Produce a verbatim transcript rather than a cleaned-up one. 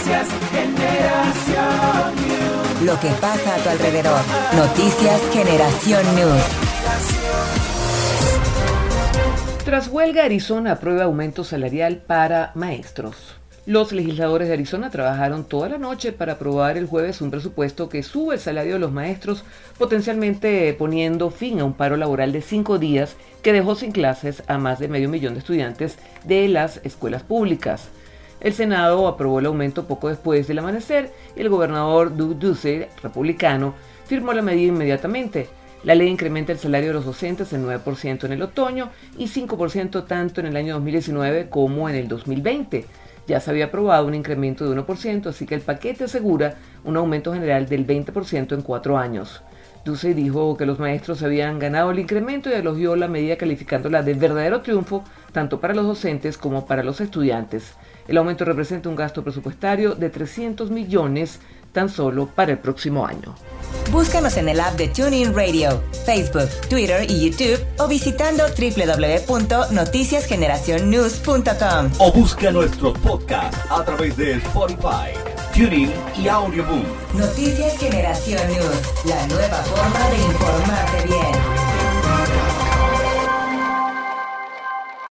Noticias Generación News. Lo que pasa a tu alrededor. Noticias Generación News. Tras huelga, Arizona aprueba aumento salarial para maestros. Los legisladores de Arizona trabajaron toda la noche para aprobar el jueves un presupuesto que sube el salario de los maestros, potencialmente poniendo fin a un paro laboral de cinco días que dejó sin clases a más de medio millón de estudiantes de las escuelas públicas. El Senado aprobó el aumento poco después del amanecer y el gobernador Doug Ducey, republicano, firmó la medida inmediatamente. La ley incrementa el salario de los docentes en nueve por ciento en el otoño y cinco por ciento tanto en el año dos mil diecinueve como en el dos mil veinte. Ya se había aprobado un incremento de uno por ciento, así que el paquete asegura un aumento general del veinte por ciento en cuatro años. Ducey dijo que los maestros habían ganado el incremento y elogió la medida calificándola de verdadero triunfo tanto para los docentes como para los estudiantes. El aumento representa un gasto presupuestario de trescientos millones tan solo para el próximo año. Búscanos en el app de TuneIn Radio, Facebook, Twitter y YouTube o visitando doble u doble u doble u punto noticias generación news punto com. O busca nuestros podcasts a través de Spotify, TuneIn y Audioboom. Noticias Generación News, la nueva forma de informarte bien.